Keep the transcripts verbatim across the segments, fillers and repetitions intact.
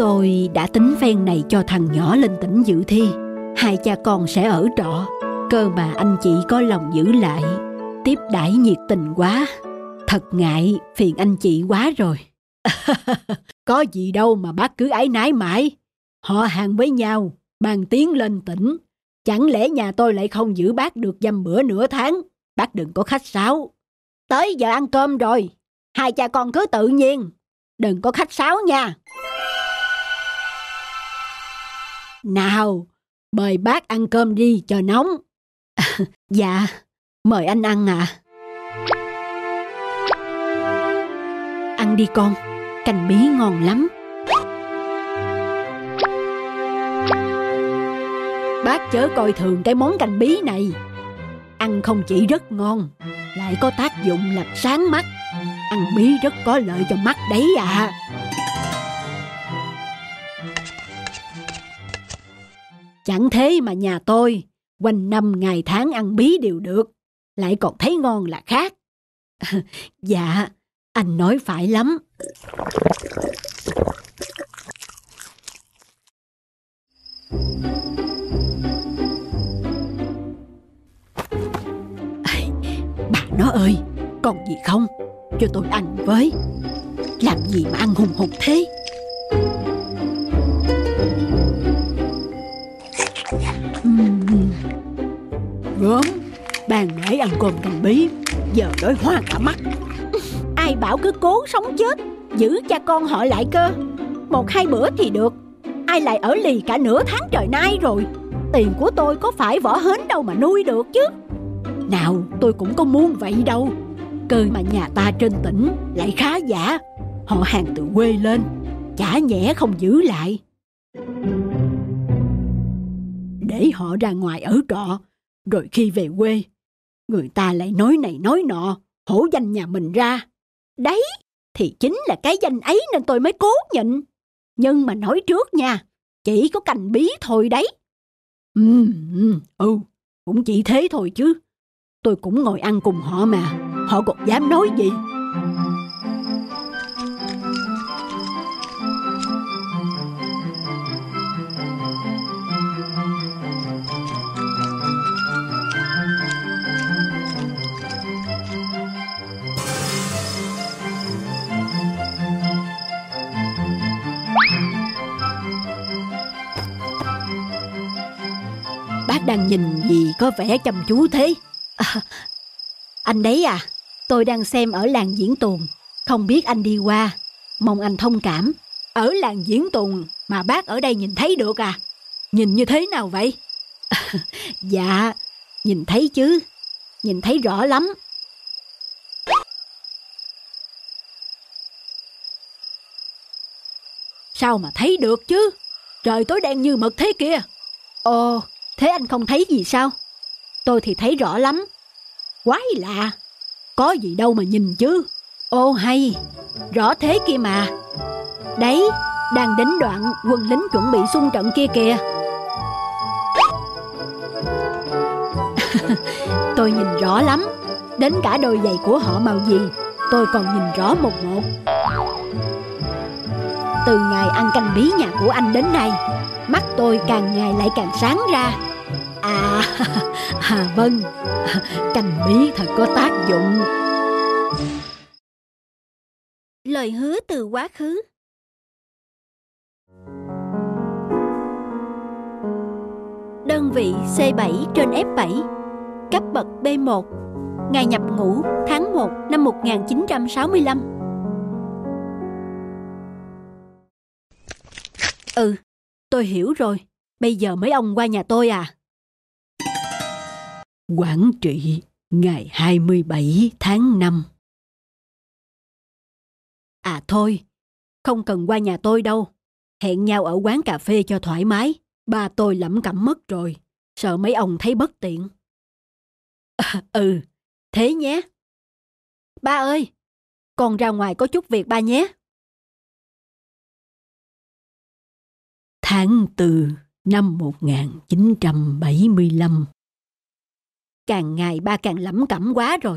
Tôi đã tính phen này cho thằng nhỏ lên tỉnh dự thi. Hai cha con sẽ ở trọ. Cơ mà anh chị có lòng giữ lại, tiếp đãi nhiệt tình quá. Thật ngại phiền anh chị quá rồi. Có gì đâu mà bác cứ áy náy mãi. Họ hàng với nhau, mang tiếng lên tỉnh. Chẳng lẽ nhà tôi lại không giữ bác được dăm bữa nửa tháng? Bác đừng có khách sáo. Tới giờ ăn cơm rồi, hai cha con cứ tự nhiên, đừng có khách sáo nha. Nào, mời bác ăn cơm đi cho nóng. Dạ, mời anh ăn ạ. À. Ăn đi con, canh bí ngon lắm. Bác chớ coi thường cái món canh bí này. Ăn không chỉ rất ngon, lại có tác dụng làm sáng mắt. Ăn bí rất có lợi cho mắt đấy ạ. À. Chẳng thế mà nhà tôi quanh năm ngày tháng ăn bí đều được, lại còn thấy ngon là khác. Dạ, anh nói phải lắm. Bà nó ơi, còn gì không? Cho tôi ăn với. Làm gì mà ăn hùng hục thế? Uhm. Gớm, ban nãy ăn cơm canh bí, giờ đói hoa cả mắt. Ai bảo cứ cố sống chết, giữ cha con họ lại cơ. Một hai bữa thì được, ai lại ở lì cả nửa tháng trời nay rồi. Tiền của tôi có phải vỏ hến đâu mà nuôi được chứ. Nào, tôi cũng có muốn vậy đâu. Cơ mà nhà ta trên tỉnh lại khá giả, họ hàng từ quê lên, chả nhẽ không giữ lại. Để họ ra ngoài ở trọ, rồi khi về quê, người ta lại nói này nói nọ, hổ danh nhà mình ra. Đấy, thì chính là cái danh ấy nên tôi mới cố nhịn. Nhưng mà nói trước nha, chỉ có canh bí thôi đấy. Ừ, ừ, ừ, cũng chỉ thế thôi chứ. Tôi cũng ngồi ăn cùng họ mà, họ còn dám nói gì. Bác đang nhìn gì có vẻ chăm chú thế? À, anh đấy à, tôi đang xem ở làng Diễn Tuồng, không biết anh đi qua, mong anh thông cảm. Ở làng Diễn Tuồng mà bác ở đây nhìn thấy được à? Nhìn như thế nào vậy? À, dạ, nhìn thấy chứ, nhìn thấy rõ lắm. Sao mà thấy được chứ? Trời tối đen như mực thế kia. Ồ, thế anh không thấy gì sao? Tôi thì thấy rõ lắm. Quái lạ, có gì đâu mà nhìn chứ. Ô hay, rõ thế kia mà. Đấy, đang đến đoạn quân lính chuẩn bị xung trận kia kìa. Tôi nhìn rõ lắm, đến cả đôi giày của họ màu gì tôi còn nhìn rõ một một. Từ ngày ăn canh bí nhà của anh đến nay, mắt tôi càng ngày lại càng sáng ra. À, à vâng, canh bí thật có tác dụng. Lời hứa từ quá khứ. Đơn vị C bảy trên F bảy, cấp bậc B một, ngày nhập ngũ tháng một năm một nghìn chín trăm sáu mươi lăm. Ừ, tôi hiểu rồi. Bây giờ mấy ông qua nhà tôi à? Quảng trị ngày hai mươi bảy tháng năm. À thôi, không cần qua nhà tôi đâu. Hẹn nhau ở quán cà phê cho thoải mái. Ba tôi lẩm cẩm mất rồi, sợ mấy ông thấy bất tiện. À, ừ, thế nhé. Ba ơi, con ra ngoài có chút việc ba nhé. Tháng tư năm một nghìn chín trăm bảy mươi lăm. Càng ngày ba càng lẩm cẩm quá rồi.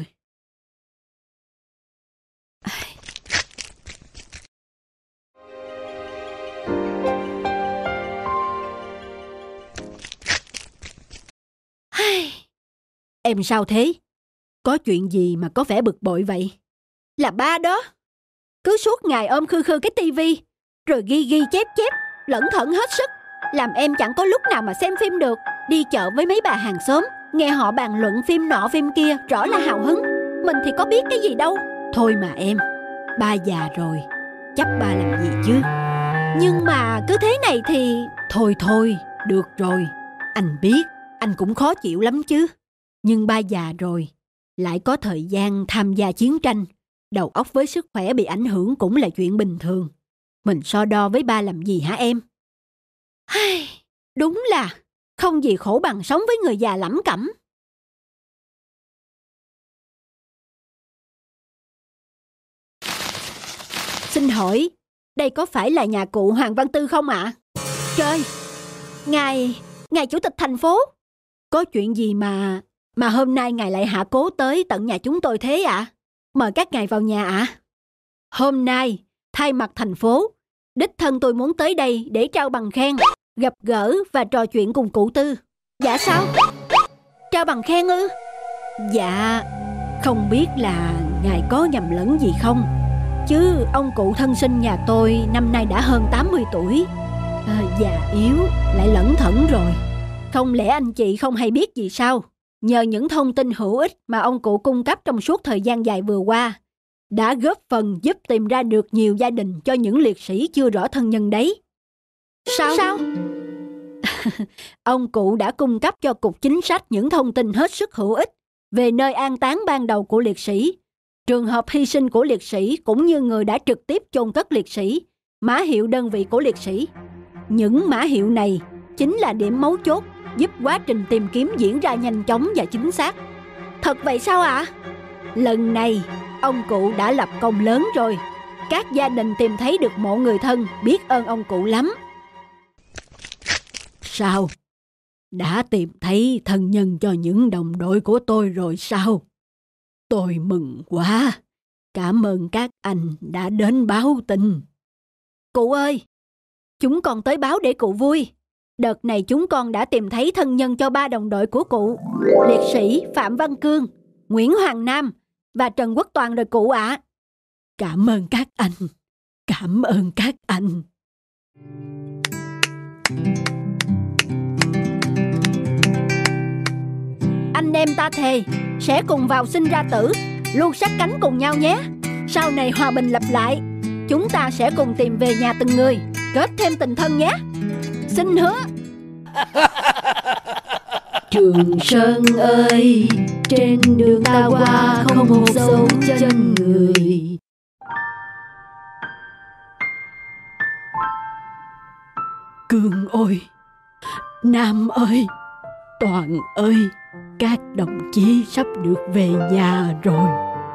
Em sao thế? Có chuyện gì mà có vẻ bực bội vậy? Là ba đó. Cứ suốt ngày ôm khư khư cái tivi, rồi ghi ghi chép chép, lẩn thẩn hết sức, làm em chẳng có lúc nào mà xem phim được. Đi chợ với mấy bà hàng xóm, nghe họ bàn luận phim nọ phim kia, rõ là hào hứng. Mình thì có biết cái gì đâu. Thôi mà em, ba già rồi, chắc ba làm gì chứ. Nhưng mà cứ thế này thì... Thôi thôi, được rồi. Anh biết, anh cũng khó chịu lắm chứ. Nhưng ba già rồi, lại có thời gian tham gia chiến tranh, đầu óc với sức khỏe bị ảnh hưởng cũng là chuyện bình thường. Mình so đo với ba làm gì hả em? Đúng là không gì khổ bằng sống với người già lẩm cẩm. Xin hỏi, đây có phải là nhà cụ Hoàng Văn Tư không ạ? À? Trời, ngài, ngài chủ tịch thành phố. Có chuyện gì mà mà hôm nay ngài lại hạ cố tới tận nhà chúng tôi thế ạ? À? Mời các ngài vào nhà ạ. À? Hôm nay, thay mặt thành phố, đích thân tôi muốn tới đây để trao bằng khen, gặp gỡ và trò chuyện cùng cụ Tư. Dạ sao? Trao bằng khen ư? Dạ, không biết là ngài có nhầm lẫn gì không? Chứ ông cụ thân sinh nhà tôi năm nay đã hơn tám mươi tuổi, à, già yếu, lại lẩn thẩn rồi. Không lẽ anh chị không hay biết gì sao? Nhờ những thông tin hữu ích mà ông cụ cung cấp trong suốt thời gian dài vừa qua, đã góp phần giúp tìm ra được nhiều gia đình cho những liệt sĩ chưa rõ thân nhân đấy. Sao? Sao? Ông cụ đã cung cấp cho Cục Chính sách những thông tin hết sức hữu ích về nơi an táng ban đầu của liệt sĩ, trường hợp hy sinh của liệt sĩ cũng như người đã trực tiếp chôn cất liệt sĩ, mã hiệu đơn vị của liệt sĩ. Những mã hiệu này chính là điểm mấu chốt giúp quá trình tìm kiếm diễn ra nhanh chóng và chính xác. Thật vậy sao ạ? À? Lần này, ông cụ đã lập công lớn rồi. Các gia đình tìm thấy được mộ người thân, biết ơn ông cụ lắm. Sao? Đã tìm thấy thân nhân cho những đồng đội của tôi rồi sao? Tôi mừng quá. Cảm ơn các anh đã đến báo tin. Cụ ơi, chúng con tới báo để cụ vui. Đợt này chúng con đã tìm thấy thân nhân cho ba đồng đội của cụ, liệt sĩ Phạm Văn Cương, Nguyễn Hoàng Nam và Trần Quốc Toàn rồi cụ ạ. À. Cảm ơn các anh. Cảm ơn các anh. Anh em ta thề sẽ cùng vào sinh ra tử, luôn sát cánh cùng nhau nhé. Sau này hòa bình lập lại, chúng ta sẽ cùng tìm về nhà từng người, kết thêm tình thân nhé. Xin hứa. Trường Sơn ơi, trên đường ta qua không một dấu chân người. Cương ơi, Nam ơi, Toàn ơi, các đồng chí sắp được về nhà rồi.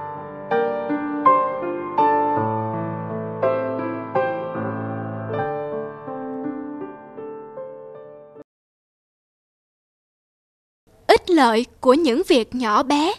Ích lợi của những việc nhỏ bé.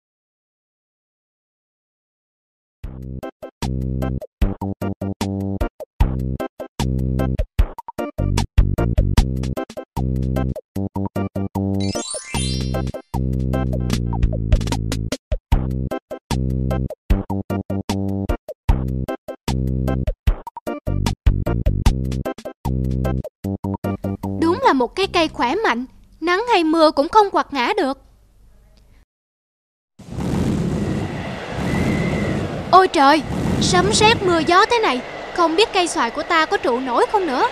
Đúng là một cái cây khỏe mạnh, nắng hay mưa cũng không quặt ngã được. Ôi trời, sấm sét mưa gió thế này, không biết cây xoài của ta có trụ nổi không nữa.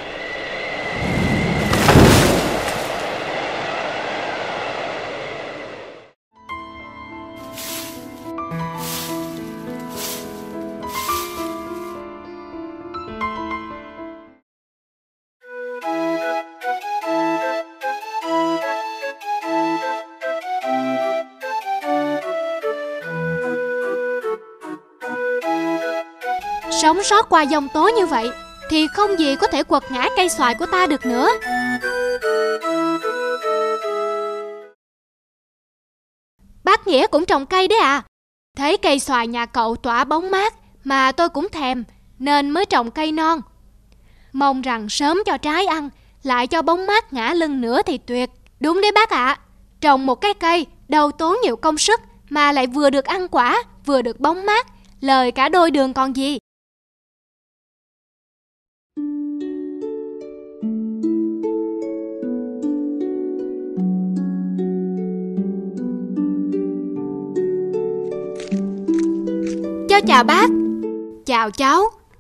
Sống sót qua giông tố như vậy thì không gì có thể quật ngã cây xoài của ta được nữa. Bác Nghĩa cũng trồng cây đấy à? Thấy cây xoài nhà cậu tỏa bóng mát mà tôi cũng thèm, nên mới trồng cây non. Mong rằng sớm cho trái ăn, lại cho bóng mát ngã lưng nữa thì tuyệt. Đúng đấy bác ạ. À. Trồng một cái cây đâu tốn nhiều công sức mà lại vừa được ăn quả, vừa được bóng mát, lời cả đôi đường còn gì. Cháu chào bác. Chào cháu.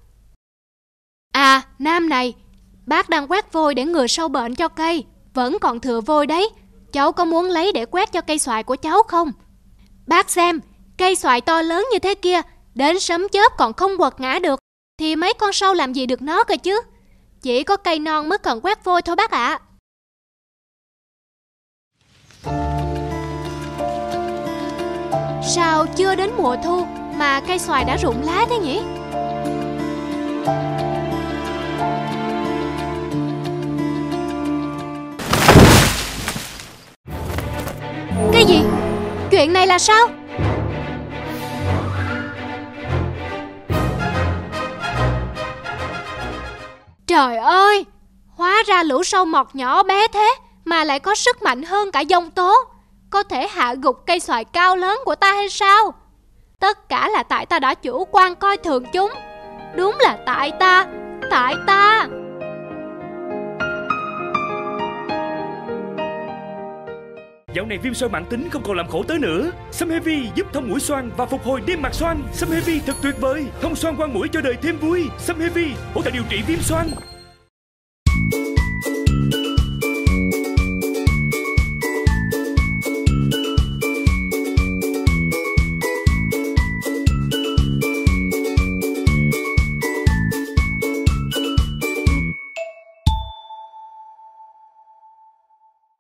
À, Nam này, bác đang quét vôi để ngừa sâu bệnh cho cây. Vẫn còn thừa vôi đấy. Cháu có muốn lấy để quét cho cây xoài của cháu không? Bác xem, cây xoài to lớn như thế kia, đến sấm chớp còn không quật ngã được, thì mấy con sâu làm gì được nó cơ chứ. Chỉ có cây non mới cần quét vôi thôi bác ạ. Sao chưa đến mùa thu mà cây xoài đã rụng lá thế nhỉ? Cái gì? Chuyện này là sao? Trời ơi! Hóa ra lũ sâu mọt nhỏ bé thế mà lại có sức mạnh hơn cả giông tố, có thể hạ gục cây xoài cao lớn của ta hay sao? Tất cả là tại ta đã chủ quan coi thường chúng. Đúng là tại ta, tại ta. Dạo này viêm xoang mãn tính không còn làm khổ tớ nữa. Sâm Heavy giúp thông mũi xoang và phục hồi niêm mạc xoang. Sâm Heavy thật tuyệt vời, thông xoang quang mũi cho đời thêm vui. Sâm Heavy hỗ trợ điều trị viêm xoang.